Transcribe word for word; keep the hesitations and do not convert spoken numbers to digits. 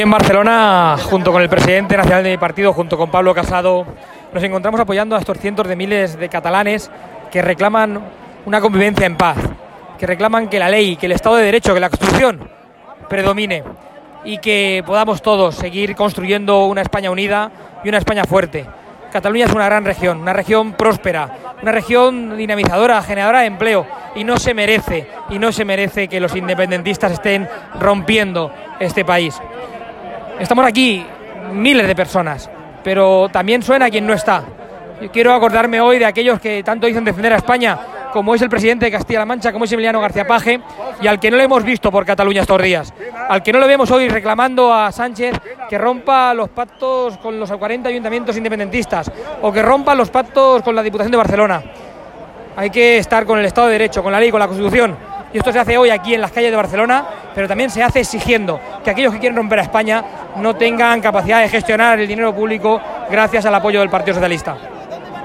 En Barcelona, junto con el presidente nacional de mi partido, junto con Pablo Casado, nos encontramos apoyando a estos cientos de miles de catalanes que reclaman una convivencia en paz, que reclaman que la ley, que el Estado de Derecho, que la Constitución predomine y que podamos todos seguir construyendo una España unida y una España fuerte. Cataluña es una gran región, una región próspera, una región dinamizadora, generadora de empleo, y no se merece, y no se merece que los independentistas estén rompiendo este país. Estamos aquí miles de personas, pero también suena quien no está. Yo quiero acordarme hoy de aquellos que tanto dicen defender a España, como es el presidente de Castilla-La Mancha, como es Emiliano García Paje, y al que no le hemos visto por Cataluña estos días, al que no lo vemos hoy reclamando a Sánchez que rompa los pactos con los cuarenta ayuntamientos independentistas o que rompa los pactos con la Diputación de Barcelona. Hay que estar con el Estado de Derecho, con la ley, con la Constitución. Y esto se hace hoy aquí en las calles de Barcelona, pero también se hace exigiendo que aquellos que quieren romper a España no tengan capacidad de gestionar el dinero público gracias al apoyo del Partido Socialista.